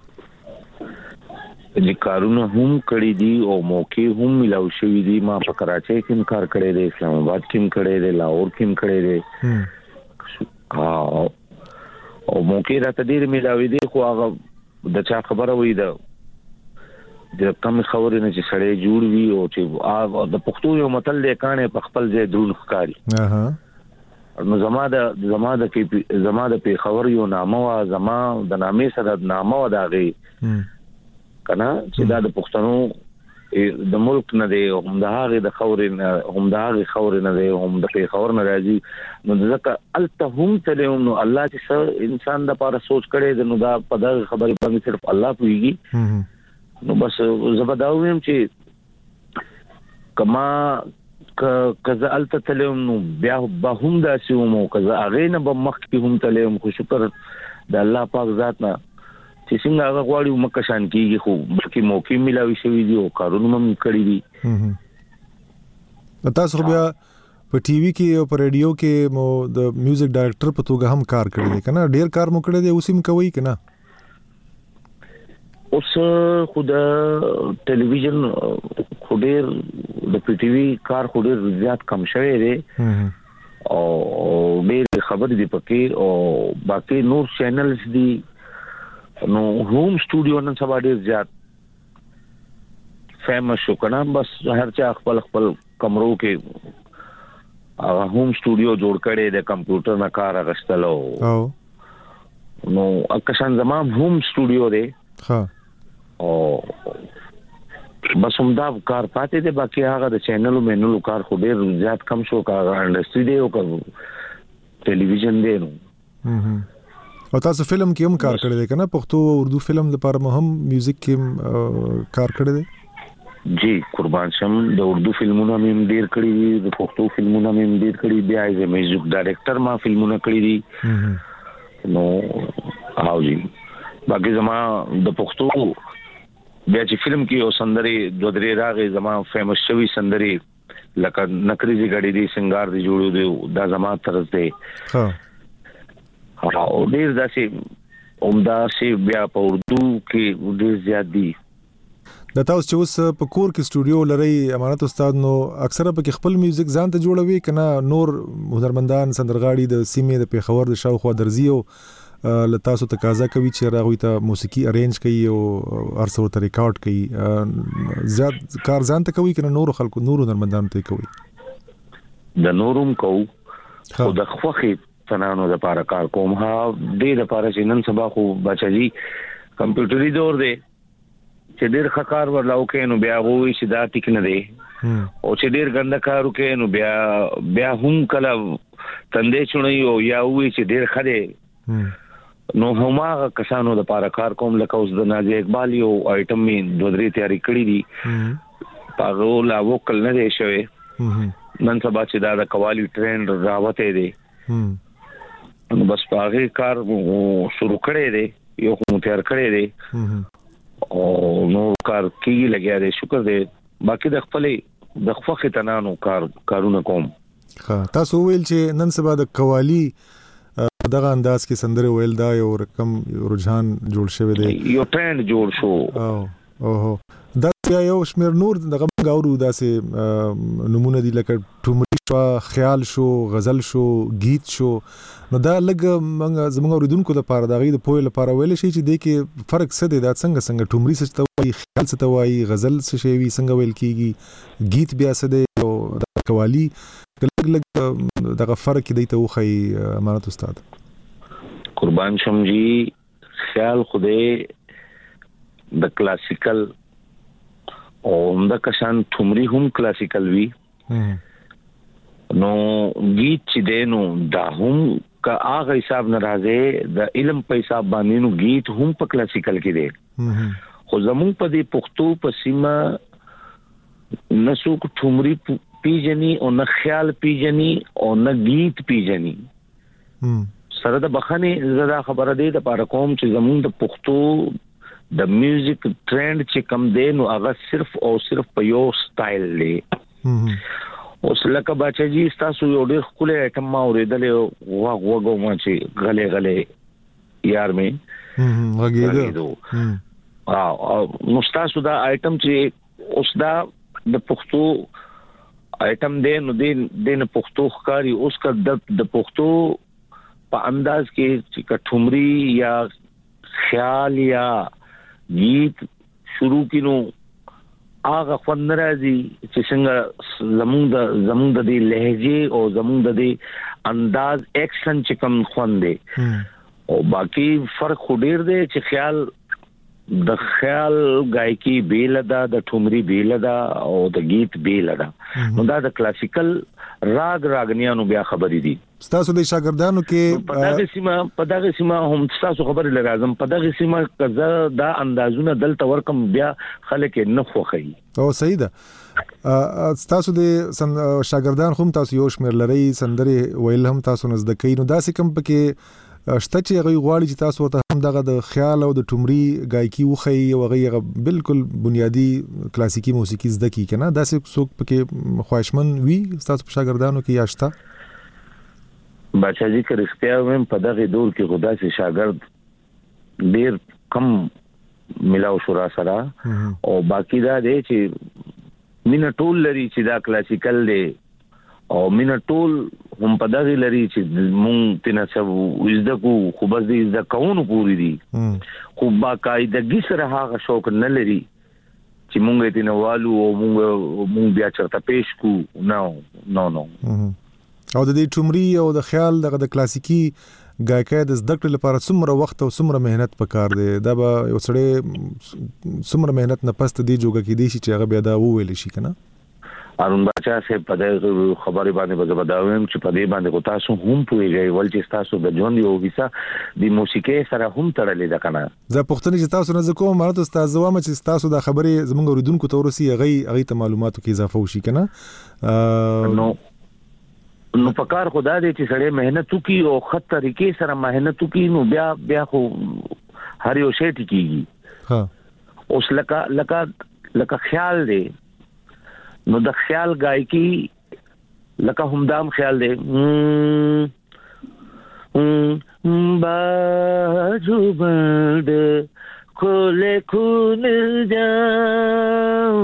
د کارونه هم کړی دي او موقع هم ملاو شوی دي ما په کراچۍ کې کار کړی دی اسلام آباد کې کړی دی لاهور کې کړی دی او موقع راته ډیر ملاوي دي خو هغه د چا خبره وي د د کم خبرې نه چې سړی جوړ وي او چې د پښتو یو متل دی کانه په خپل ځای درون ښکاری. اها نو زما د زما د کې زما د په خبر یو نامه وا زما د نامې سره د نامه وا داغي کنه چې دا د پښتنو د ملک نه دی هم د هغه د خبرې نه هم د هغه خبرې نه دی هم د په خبر نه راځي نو ځکه التهم تلهم نو الله چې انسان د پاره سوچ کړي نو دا په دغه خبرې باندې صرف الله پويږي. نو بس زبداویم چې کما کزه الته تلم نو بیا به هم داسې ومو کزه هغه نه به مخ کې هم تلم خو شکر د الله پاک ذات نه چې څنګه هغه غواړي مکه شان کیږي خو بلکې موقع ملاوي شوی دی او کارونه هم کړی دي. تاسو بیا په ټي وي کې او په رادیو کې مو د میوزیک ډایرکټر په توګه هم کار کړی دی کنه ډیر کار مو کړی دی اوسم کوي کنه. اوس خو د ټلویزیون خو ډیر د پی ټي وي کار خو ډیر زیات کم شوی دی او ډیر خبرې دی پکې او باقي نور چینلز دي نو هوم سټوډیو نن سبا ډیر زیات فیمس شو کنه بس هر چا خپل خپل کمرو کې هغه هوم سټوډیو جوړ کړي د کمپیوټر نه کار غشتلو او نو اکشان زمام هوم سټوډیو دی ها او بس هم دا کار پاتې دی باقي هغه د چینلو مینلو کار خو ډیر زیات کم شو کار انډستری دی او ټلویزیون دی نو. او تاسو فلم کې هم کار کړی دی کنه پښتو او اردو فلم لپاره مهم میوزیک کې کار کړی دی؟ جی قربان شم د اردو فلمونو هم ډیر کړی دي د پښتو فلمونو هم ډیر کړی بیا ایز میوزیک ډایرکټر ما فلمونه کړی دي نو هاو جی باقي زما د پښتو بیا چې فلم کې یو سندري دوه درې راغې زما فیمس شوی سندري لکه نکریزي غړي دي سنگار دي جوړو دي دا زما طرز دی ها او ډیر داسې عمدہ شی بیا په اردو کې ډیر زیات دي. دا تاسو چې اوس په کور کې سټوډیو لري امانت استاد نو اکثره په خپل میوزیک ځان ته جوړوي کنه نور هنرمندان سندرغاړي د سیمې د پیښور د شاوخوا درځي او ل تاسو تقاضا کوي چې راغوي ته موسیقي ارینج کوي او ارسو ته ریکارډ کوي زیات کار ځان ته کوي کنه نور خلکو نور هنرمندان ته کوي؟ د نورم کو خو د خوخي فنانو د لپاره کار کوم ها د لپاره چې نن سبا خو بچی کمپیوټري دور دی چې ډیر خکار ورلاو کې نو بیا وایي چې دا ټیک نه دی او چې ډیر ګنده کارو کې نو بیا بیا هم کله تندې چونی او یا وایي چې ډیر خره نو هما کسانو د لپاره کار کوم لکه اوس د نازي اقبال یو آیټم می دوه درې تیاری کړی دي پاغو لا وکل نه دی شوی نن سبا چې دا د قوالی ټرند راوته دی نو بس پاغه کار شروع کړی دی یو کوم تیار کړی دی او نو کار کیږي لګیا دی شکر دی باقي د خپل د خفخ تنانو کار کارونه کوم. ها تاسو ویل چې نن سبا د قوالی دغه انداز کې سندره ویل دا یو رقم رجحان جوړ شوی دی یو ټرند جوړ شو او او دا یو شمیر نور دغه غاورو داسې نمونه دي لکه ټومري شو خیال شو غزل شو گیت شو نو دا لګ موږ زموږ اوریدونکو لپاره دا غي د پوهه لپاره ویل شي چې د کې فرق څه دی دا څنګه څنګه ټومري څه ته وایي خیال څه ته وایي غزل څه شی وي څنګه ویل کیږي گیت بیا څه دی او د قوالی لګ لګ دغه فرق دی ته وخی امانت استاد. قربان شم جی خیال خوده د کلاسیکل او د کشان ټومري هم کلاسیکل وی نو گیت چې دینو دا هم کا هغه حساب ناراضه د علم په حساب باندې نو گیت هم په کلاسیکل کې دی خو زمون په دې پښتو په سیمه نسو ټومري پیجنی او نه خیال پیجنی او نه گیت پیجنی سره د بخنه زړه خبره دی د پاره کوم چې زمون د پښتو د میوزیک ټرند چې کم دی نو هغه صرف او صرف په یو سټایل دی اوس لکه بچی تاسو یو ډېر خپل ایټم ما اوریدلې واغ وګو ما چې غلې غلې یار مې غږیدو او نو تاسو دا ایټم چې اوس دا د پښتو ایټم دی نو دین دین پښتو ښکاری اوس کا د پښتو په انداز کې چې کټومري یا خیال یا गीत شروع کینو هغه خوند راځي چې څنګه زموږ د زموږ د لهجه او زموږ د انداز اکشن چې کوم خوند دی او باقی فرق خو ډیر دی چې خیال د خیال گایکی بیل ده د ټومري بیل ده او د گیت بیل ده نو دا د کلاسیکل راګ راګنیانو بیا خبرې دي تاسو د شاګردانو کې په دغه سیمه په دغه سیمه هم تاسو خبرې لرازم په دغه سیمه کزه دا اندازونه دلته ورکم بیا خلک نه خوخي او صحیح ده تاسو د شاګردان هم تاسو یو شمیر لري سندري ویل هم تاسو نزد کینو دا سکم پکې شته چې غوي غواړي چې تاسو ورته هم دغه د خیال او د ټومري گایکی وخی او غي بالکل بنیادی کلاسیکی موسیقي زده کی کنه دا څوک پکې خواهشمن وي تاسو په شاګردانو کې یاشتا بچا جی که رښتیا ویم په دغه دور کې خدا سي شاګرد ډیر کم ملاو شورا سره او باقی دا دی چې مینا ټول لري چې دا کلاسیکل دی او مینا ټول هم په دغه لري چې مونږ تنه څه وزده کو خو بس دې زده کوونو پوری دي خو باقاعدګي سره هغه شوق نه لري چې مونږ تنه والو او مونږ مونږ بیا چرته پېښ کو نو نو نو او د دې ټومري او د خیال دغه د کلاسیکی گایکای د زده کړې لپاره څومره وخت او څومره مهنت پکار دی دا به یو سړی څومره مهنت نه پست دی جوګه کې دی چې هغه بیا دا وویل شي کنه ارون بچا سه په دې خبرې باندې به بداوم چې په دې باندې کو تاسو هم پويږئ ول چې تاسو د ژوند یو ویسا د موسیقي سره هم تړلې ده کنه زه پوښتنه چې تاسو نه کوم مرته استاد زوام چې تاسو د خبرې زمونږ اوریدونکو ته ورسي غي غي ته معلوماتو کې اضافه وشي کنه نو نو پکار خدا دې چې سړی مهنت وکي او خط طریقې سره مهنت وکي نو بیا بیا خو هر یو شی ټیکيږي ها اوس لکه لکه لکه خیال دی نو د خیال گایکی لکه همدام خیال دی باجو بند کھولے کھول جاؤں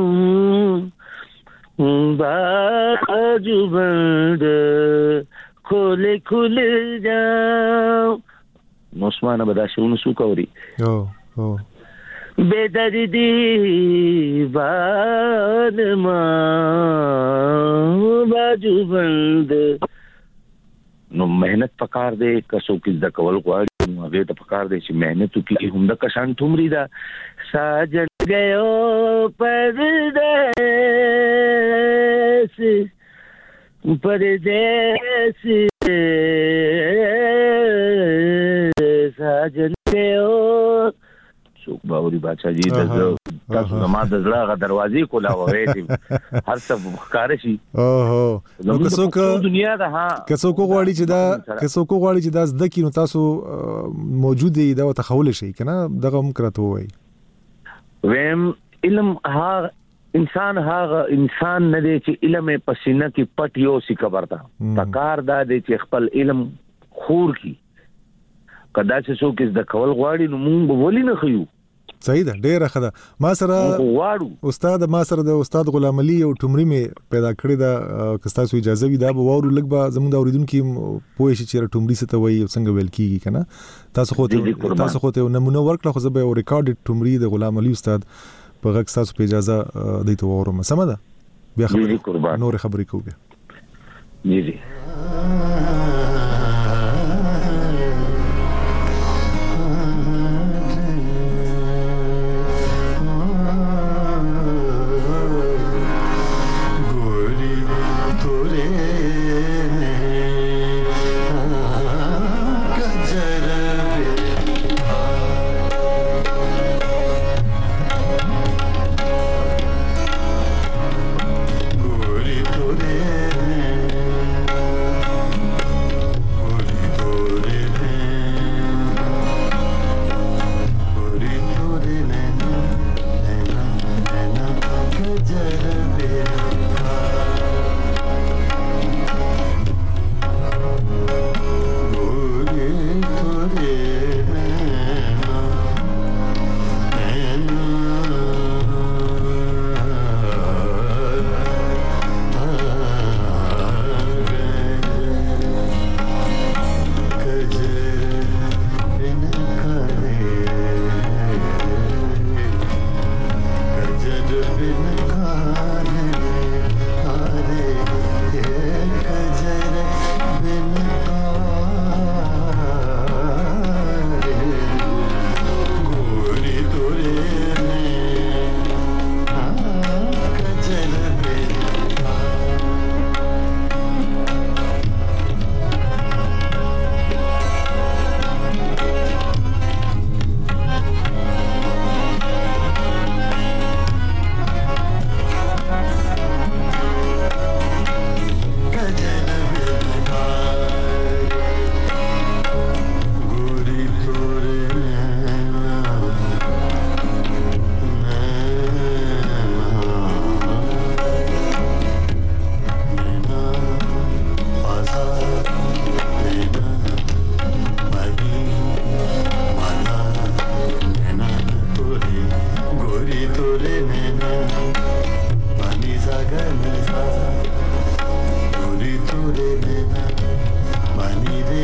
باجو بند کھولے کھول جاؤں نو اسمانه بدا شونو سو کوری او او بے دردی بالما باجو بند نو مهنت پکار دے کسو کس د کول غواړي نو هغه ته پکار دے چې مهنت وکړي هم د کشان ټومري دا ساجن گیو پردیس پردیس ساجن گیو څوک باوري بچا جی د تاسو زما د زړه غ دروازې کولا وې هر څه ښکار شي اوه نو څوک دنیا ده ها څوک غواړي چې دا څوک غواړي چې دا زده کینو تاسو موجود دی دا تخول شي کنه دغه مکرته وای ویم علم ها انسان ها انسان نه دی چې علم پسینه کې پټ یو سی خبرتا تکار دا دی چې خپل علم خور کی کدا چې څوک د کول غواړي نو مونږ ولې نه خيو صحیح ده ډیره ښه ده ما سره غواړو استاد ما سره د استاد غلام علي او ټومري مې پیدا کړی دا که تاسو اجازه وي دا به وورو لګ به زموږ د اوریدونکو پوه شي چې ټومري څه ته وایي څنګه ویل کیږي کنه تاسو خو تاسو خو ته نمونه ورکړه خو زه به ریکارډډ ټومري د غلام علي استاد په غږ تاسو په اجازه دی ته وورم سم ده بیا خبرې نور خبرې کوو جی جی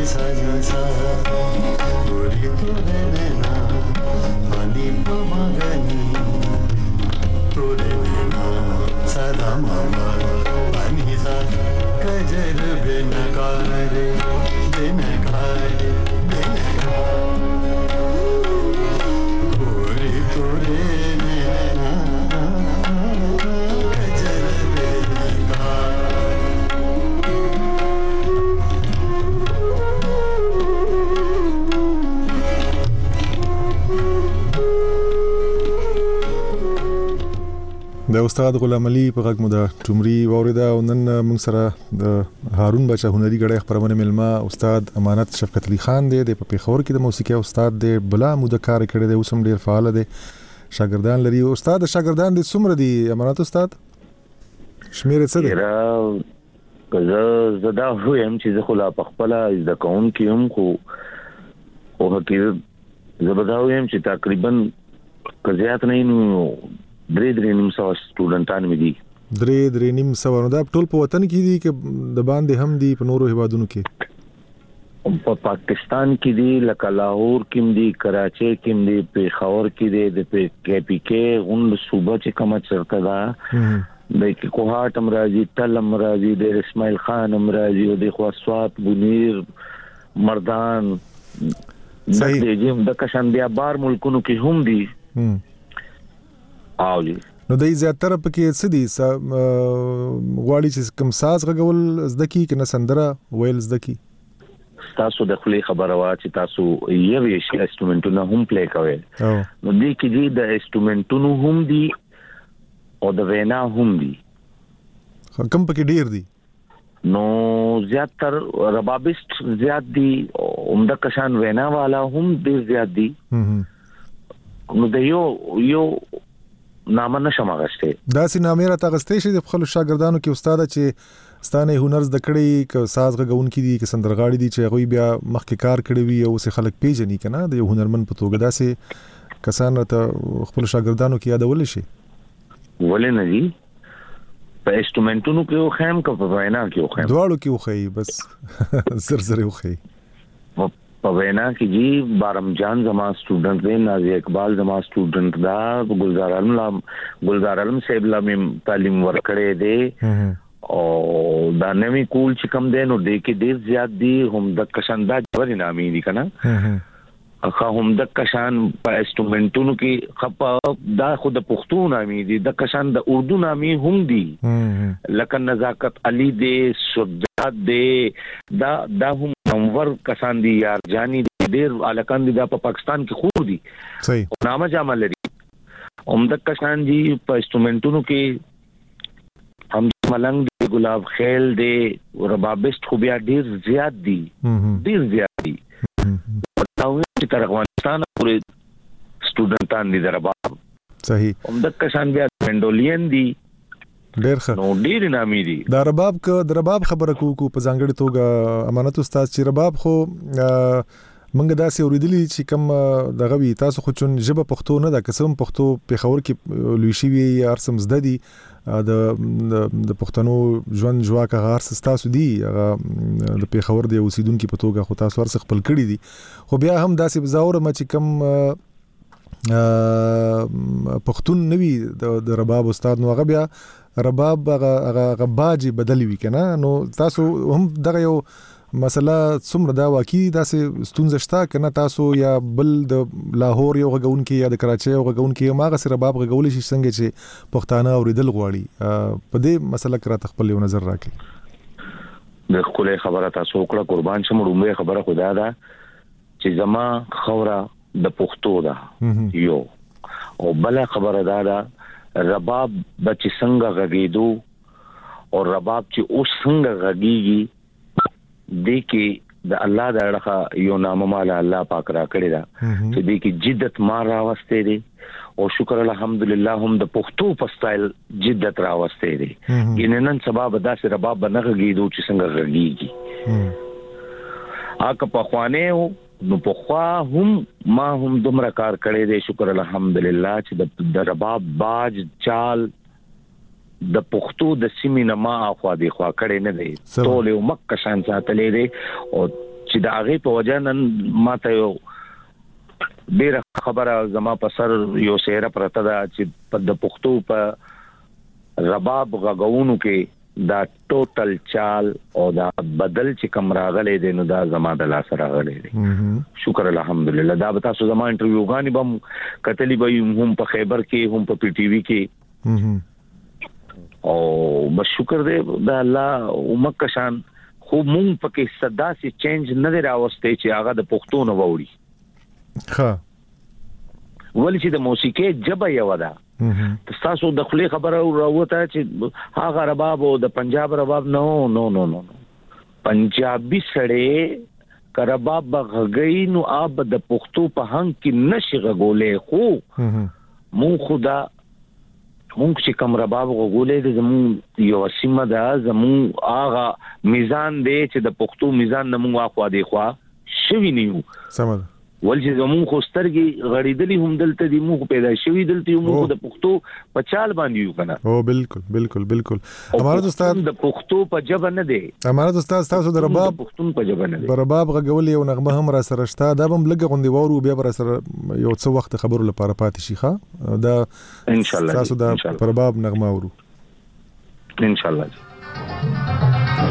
د استاد غلام علي په غږ مو د ټومري واوریدا او نن موږ سره د هارون بچا هنري غړي خبرونه ملما استاد امانت شفقت علي خان دی د پیښور کې د موسیقي استاد دی بلا مو د کار کړی دی اوسم ډیر فعال دی شاګردان لري استاد شاګردان دي څومره دي امانت استاد شمیر څه دی را زه زدا هم چې خو لا خپل د کون کې هم خو او حقیقت زبرداو هم چې تقریبا کزيات نه نو درې درې نیم سو سټوډنټان مې دي درې درې نیم سو نو دا ټول په وطن کې دي چې د باندې هم دي په نورو هیوادونو کې په پاکستان کې دي لکه لاهور کې دي کراچي کې دي پیښور کې دي د کې پی کې غون صوبه چې کوم چرته دا د کوهات امراضي تل امراضي د اسماعیل خان امراضي او د خواسوات بنیر مردان صحیح د د کشان بیا بار ملکونو کې هم دي اولی نو دای زیاتره پکې څه دي غواړي چې کوم ساز غول زدکی کنه سندره ویل زدکی تاسو د خپل خبره وا چې تاسو یو یې انسټرومنټونه هم پلی کوئ نو دې کې دي د انسټرومنټونو هم دي او د وینا هم دي کوم پکې ډیر دي نو زیاتر ربابست زیات دي عمده کشان وینا والا هم ډیر زیات دي نو د یو یو نامه نشم غشته دا سي نامه را تغستې شي د خپل شاګردانو کې استاد چې ستانه هنر زده کړی ک ساز غون کې دي ک سندرغاړي دي چې غوي بیا مخکې کار کړی وي او سه خلک پیژني کنه د یو هنرمن په توګه داسې کسان ته خپل شاګردانو کې یادول شي ولې نه دي په انسټرومنټونو کې خو هم کو په وینا کې خو هم دواړو کې خو بس زر زر خو په وینا کې جی بارم جان زما سټوډنټ دی نازي اقبال زما سټوډنټ دا گلزار علم گلزار علم صاحب لا مې تعلیم ورکړې دی او دا نوې کول چې کم دی نو د کې ډیر زیات دي هم د کشاندا جوړ نامې دي کنه اخا هم د کشان په انسټرومنټونو کې خپ دا خود پښتو نامې دي د کشان د اردو نامې هم دي لکه نزاکت علي دی سجاد دی دا دا هم نمور کسان دي یار جانی دي ډیر الکان دي د پاکستان کې خو دي صحیح نامه جامه لري عمده کسان دي په انسټرومنټونو کې هم ملنګ دي ګلاب خیل دي ربابست خو بیا ډیر زیات دي ډیر زیات دي او چې تر افغانستان پورې سټوډنټان دي د رباب صحیح عمده کسان بیا منډولین دي ډیر ښه نو ډیر نامې دي دا رباب ک د رباب خبره کو کو په ځانګړي توګه امانت استاد چې رباب خو منګه داسې اوریدلی چې کوم دغه وی تاسو خو چون ژبه پښتو نه دا قسم پښتو پیښور کې لوي شي وي ارسم زده دي د د پښتنو ژوند جواکه غار تاسو دي د پیښور دی اوسیدونکو په توګه خو تاسو ورڅ خپل کړی دي خو بیا هم داسې بزاور ما چې کوم پښتون نوی د رباب استاد نو هغه بیا رباب هغه باجی بدلی وی کنه نو تاسو هم دغه یو مسله څومره دا واقعي داسې ستونزه شته کنه تاسو یا بل د لاهور یو غون کې یا د کراچي یو غون کې ماغه سره رباب غول شي څنګه چې پښتانه اوریدل غواړي په دې مسله کې خپل یو نظر راکړي د خپل خبره تاسو کړه قربان شم رومه خبره خدا ده چې زما خوره د پښتو ده یو او بل خبره ده رباب بچ څنګه غږیدو او رباب چې اوس څنګه غږیږي د کې د الله د اړه یو نام مال الله پاک را کړی دا چې د کې جدت ما راوسته دي او شکر الحمدلله هم د پښتو په سټایل جدت راوسته دي ګیننن سبب داسې رباب نه غږیدو چې څنګه غږیږي اګه په خوانه نو په خوا هم ما هم دومره کار کړی دی شکر الحمدلله چې د رباب باج چال د پښتو د سیمې نه ما اخوا دی خوا کړی نه دی ټول یو مکه شان ساتلې دی او چې د هغه په وجه نن ماته یو ډیره خبره زما په سر یو سیره پرته ده چې په د پښتو په رباب غغونو کې دا ټوټل چال او دا بدل چې کوم راغلي دي نو دا زما د لاس راغلي دي شکر الحمدلله. دا به تاسو زما انټرویو غانې بم کتلی به هم په خیبر کې هم په پی ټی وی کې او بس شکر دې د الله اومک شان خو مونږ پکې صدا سي چینج نه دی راوستي چې هغه د پښتو نه ووري ها ولې چې د موسیقي جبه یو ده تاسو د خپل خبره راوته چې هغه رباب او د پنجاب رباب نو نو نو نو پنجابي سړی کرباب غږی نو اب د پښتو په هنګ کې نشي غولې خو مون خدا مون چې کوم رباب غولې د زمون یو سیمه ده زمون هغه میزان دی چې د پښتو میزان نه مون واخوا دی خوا شوی نیو سمه ولې زمون خو سترګي غړیدلی هم دلته دی مو پیدا شوی دلته مو د پښتو په چال باندې یو کنه او بالکل بالکل بالکل امارت استاد د پښتو په جبه نه دی امارت استاد تاسو د رباب پښتون په جبه نه دی رباب غول یو نغمه هم را سره شته دا بم لګ غوندي وورو بیا را سره یو څه وخت خبرو لپاره پاتې شي ښا دا ان شاء الله تاسو د رباب نغمه ورو ان شاء الله.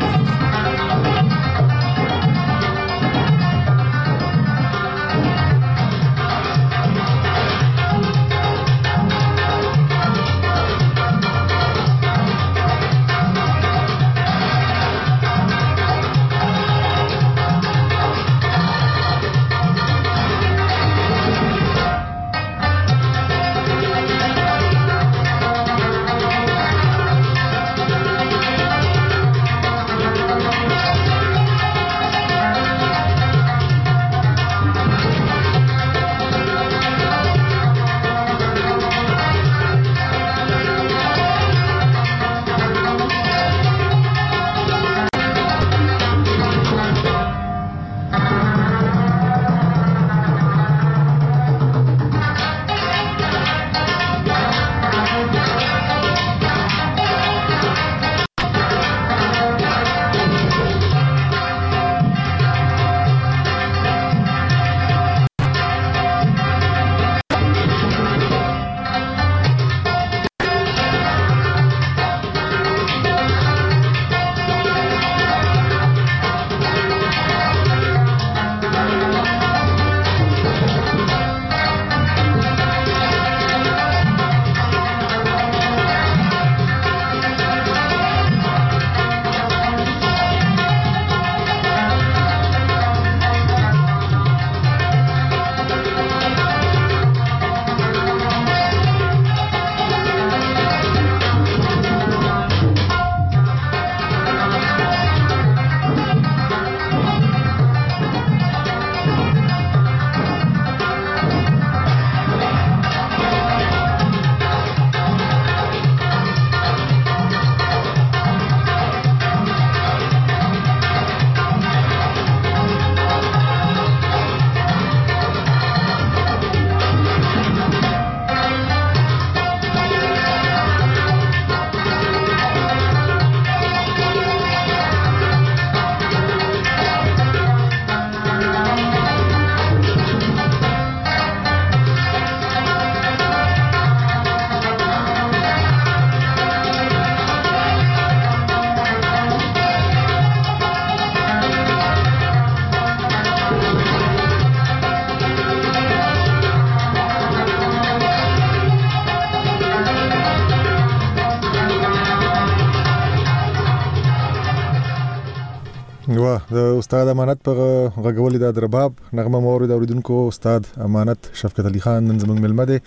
واه د استاد امانت په غږولې د رباب نغمه مور د اوریدونکو استاد امانت شفقت علي خان نن زموږ ملمه دی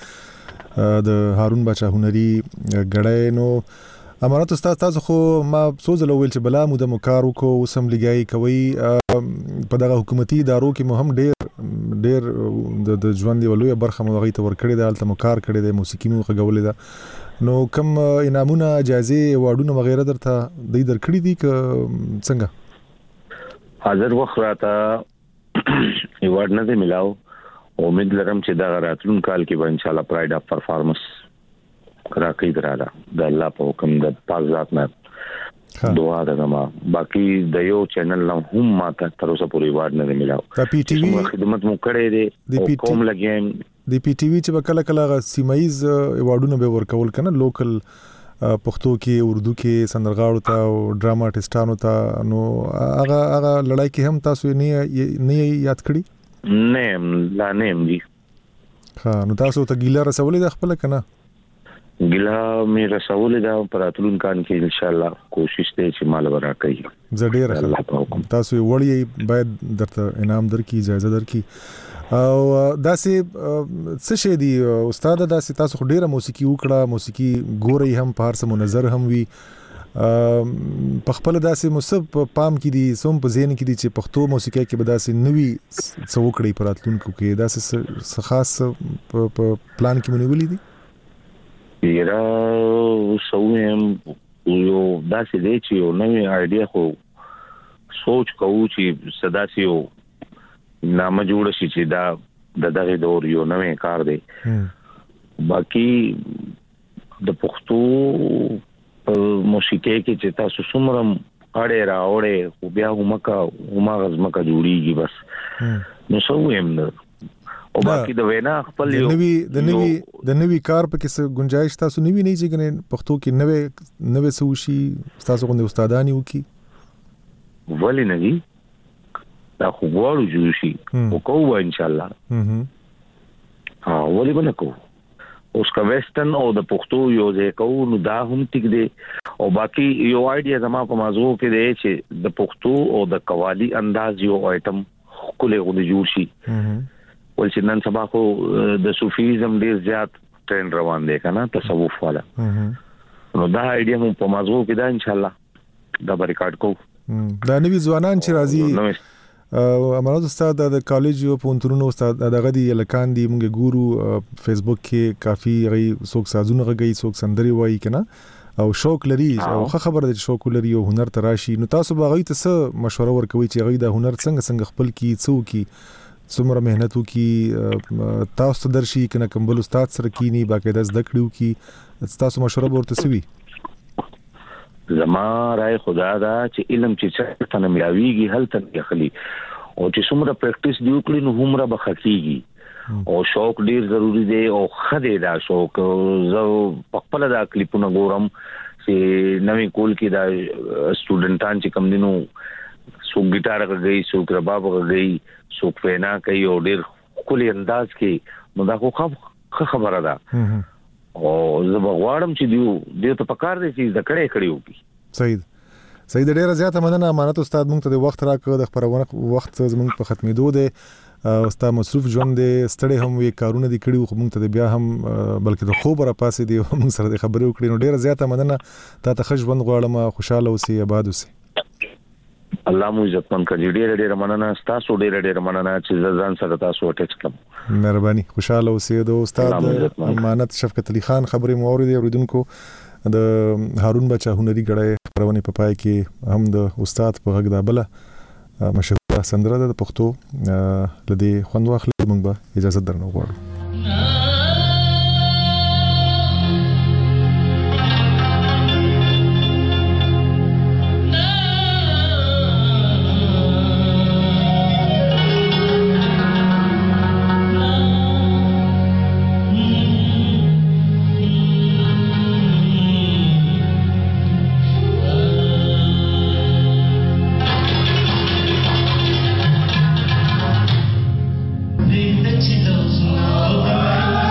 د هارون بچا هنري غړای نو امانت استاد تاسو خو ما سوزل ویل چې بلا مو د مکارو کو وسم لګای کوي په دغه حکومتي ادارو کې مهم ډیر ډیر د ژوند دی ولوي برخه مو غي تور کړی د الته مکار کړی د موسیقي مو غږولې ده نو کوم انعامونه جایزه واډونه وغیرہ درته د در کړی دي ک څنګه حاضر وخت راته ایوارډ نه دی ملاو امید لرم چې دا راتلون کال کې به ان شاء الله پرایډ اف پرفارمنس راکې دراله د الله په حکم د پاک ذات نه دعا ده ما باقي د یو چینل نه هم ماته تر اوسه پورې وارد نه ملاو دا پی ټي وی خدمت مو کړې دي او کوم لګیم د پی ټي وی چې کله کله سیمایز ایوارډونه به ورکول کنه لوکل پښتو کې اردو کې سندرغاړو ته او ډراما آرټستانو ته نو هغه هغه لړای کې هم تاسو نه نه یاد کړی نه لا نه دي ها نو تاسو ته ګیله رسولې د خپل کنه ګیله مې رسولې دا پراتلون کان کې ان شاء الله کوشش ته چې مال ورا کوي زړه راخله تاسو وړي باید درته انعام درکې اجازه درکې او داسې څه شي دی استاد داسې تاسو ډیره موسیقي وکړه موسیقي ګوري هم په هر څه منظر هم وي په خپل داسې مصب پام کې دي سوم په ذهن کې دي چې پښتو موسیقي کې به داسې نوي څه وکړي پراتلونکو کې داسې خاص په پلان کې مونږ دي یرا سویم یو داسې دی چې یو نوې آیډیا خو سوچ کوو چې صدا سي یو نامه جوړ شي چې دا د دغه دور یو نوې کار دی باقي د پښتو موسیقي کې چې تاسو څومره اړه راوړې خو بیا همکا هما غزمکا جوړیږي بس نو سویم او باقي د وینا خپل یو د نوی د نوی د نوی کار په کې څه گنجائش تاسو نوی نه چې کنه پښتو کې نوې نوې سوشي تاسو غوښنه استادانی وکي ولی نه دي دا خو غواړو جوړ شي او کوو ان شاء الله ها ولی بنه کوو اوس کا ویسټرن او د پښتو یو ځای کوو نو دا هم ټیک دی او باقي یو آیډیا زما په موضوع کې دی چې د پښتو او د قوالی انداز یو آیټم کله غوډه جوړ شي ولې نن سبا خو د صوفیزم ډیر زیات ټرند روان دی کنه تصوف والا نو دا ایډیا مو په موضوع کې دا ان شاء الله دا ریکارډ کو دا نوی ځوانان چې راځي امانت استاد د کالج او پونترونو استاد دغه دی لکان دی موږ ګورو فیسبوک کې کافي غي څوک سازونه غي څوک سندري وایي کنه او شوق لري او خبره د شوق لري او هنر تراشي نو تاسو باغی ته څه مشوره ورکوي چې غي د هنر څنګه څنګه خپل کی څوکي څومره مهنت وکي تاسو درشي کنه کومبل استاد سره کینی باقاعده زده کړو کی تاسو مشوره ورته سوي زما راي خدا دا چې علم چې څه تنه ملاويږي هل تن خلی او چې څومره پریکټیس دی وکړي نو همره بخکیږي او شوق ډیر ضروری دی او خدای دا شوق زه په خپل دا کلیپونه ګورم چې نوې کول کې دا سټوډنټان چې کم دینو سو ګټار غږی سو رباب غږی سو پینا کوي او ډیر کلی انداز کې نو دا خو خبره ده او زه بغواړم چې دیو دیو ته پکار دی چې ذکرې کړیو کی صحیح صحیح ډیره زیاته مننه امانت استاد مونږ ته د وخت راکړه د خبرونه وخت زمونږ په ختمېدو دی استاد مصروف ژوند دی ستړي هم وی کارونه دي کړیو خو مونږ ته بیا هم بلکې د خوب را پاسې دی مونږ سره د خبرې وکړې نو ډیره زیاته مننه تا ته ښه ژوند غواړم خوشاله اوسې آباد اوسې الله مو عزت من کړي ډېر ډېر مننه تاسو ډېر ډېر مننه چې ځان سره تاسو اٹیچ کړم مهرباني خوشاله اوسئ د استاد امانت شفقت علي خان خبرې مو اوریدي اوریدونکو د هارون بچا هنري غړې خبرونه په پای کې هم د استاد په غږ دا بل مشهور سندره د پښتو لدی خوند واخلې موږ به اجازه درنو غواړو She knows more.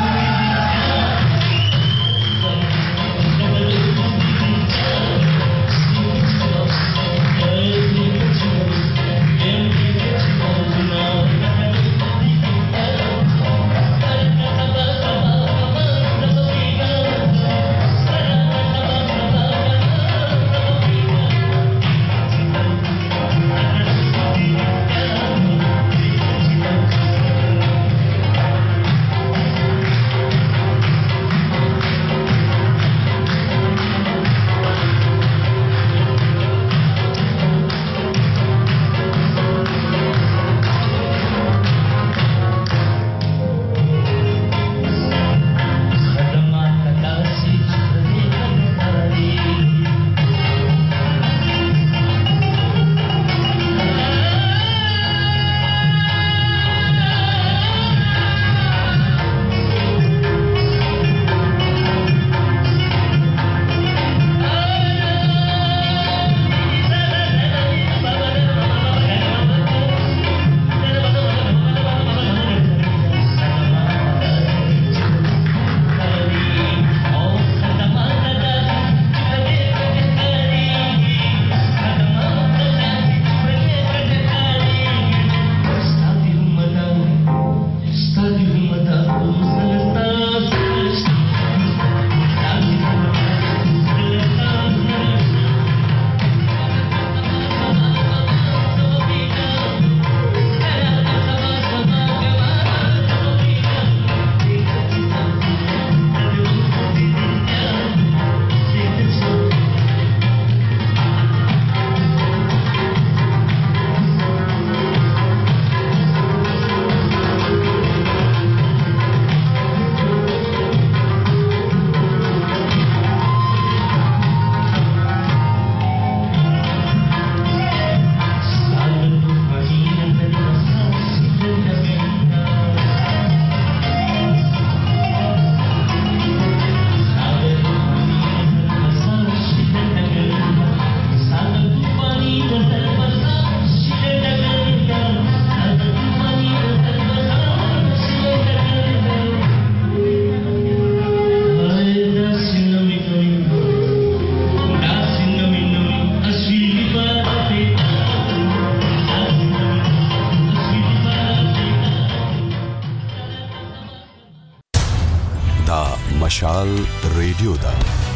مشال ریډیو ده.